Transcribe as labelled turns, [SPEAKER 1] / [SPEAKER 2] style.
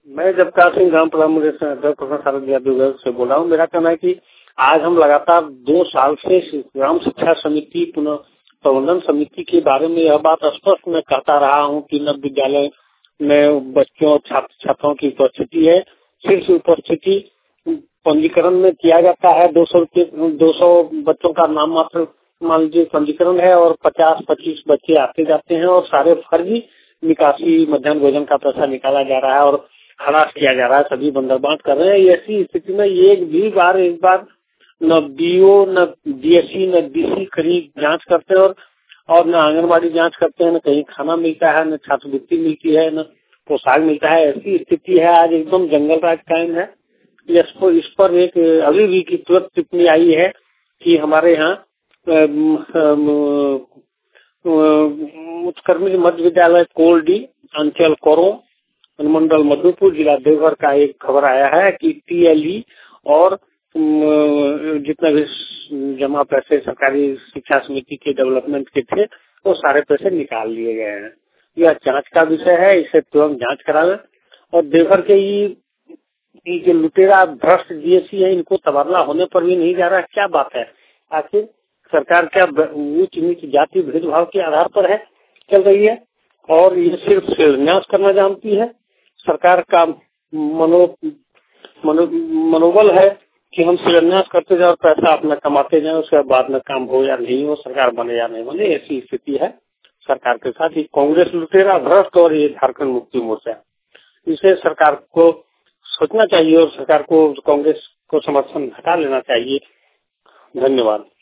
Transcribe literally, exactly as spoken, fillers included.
[SPEAKER 1] मैं जबकार सिंह ग्राम प्रधान यादव से बोल रहा हूँ। मेरा कहना है कि आज हम लगातार दो साल से ग्राम शिक्षा समिति पुनः प्रबंधन समिति के बारे में यह बात स्पष्ट मैं कहता रहा हूँ कि नव विद्यालय में बच्चों छात्र छात्राओं की उपस्थिति है। सिर्फ उपस्थिति पंजीकरण में किया जाता है। दो सौ दो सौ बच्चों का नाम मात्र मान लीजिए पंजीकरण है और पचास पच्चीस बच्चे आते जाते हैं और सारे फर्जी निकासी मध्याह्न भोजन का पैसा निकाला जा रहा है और हरास किया जा रहा है। सभी बंदरबांट कर रहे हैं। ऐसी स्थिति में एक भी बार एक बार न बीओ न बीएससी न डीसी करीब जांच करते हैं और और न आंगनबाड़ी जांच करते हैं, न कहीं खाना मिलता है, न छात्रवृत्ति मिलती है, न पोशाक मिलता है। ऐसी स्थिति है। आज एकदम जंगल राज कायम है। इस पर इस पर एक अभी भी की तुरंत टिप्पणी आई है कि हमारे यहाँ उत्कर्मिक मध्य विद्यालय कोलडी अंचल कोरो अनुमंडल मधुपुर जिला देवघर का एक खबर आया है कि टीएलई और जितना भी जमा पैसे सरकारी शिक्षा समिति के डेवलपमेंट के थे वो सारे पैसे निकाल लिए गए हैं। यह जांच का विषय है। इसे तुरंत जांच करावे और देवघर के ये जो लुटेरा भ्रष्ट डीएससी है इनको तबादला होने पर भी नहीं जा रहा। क्या बात है? आखिर सरकार क्या ऊंच नीच जाति भेदभाव के आधार पर है चल रही है और ये सिर्फ शिलान्यास करना जानती है। सरकार का मनो, मनो मनोबल है कि हम शिलान्यास करते जाए और पैसा अपना कमाते जाए, उसके बाद में काम हो या नहीं हो, सरकार बने या नहीं बने, ऐसी स्थिति है सरकार के साथ। ही कांग्रेस लुटेरा भ्रष्ट और ये झारखंड मुक्ति मोर्चा, इसे सरकार को सोचना चाहिए और सरकार को कांग्रेस को समर्थन हटा लेना चाहिए। धन्यवाद।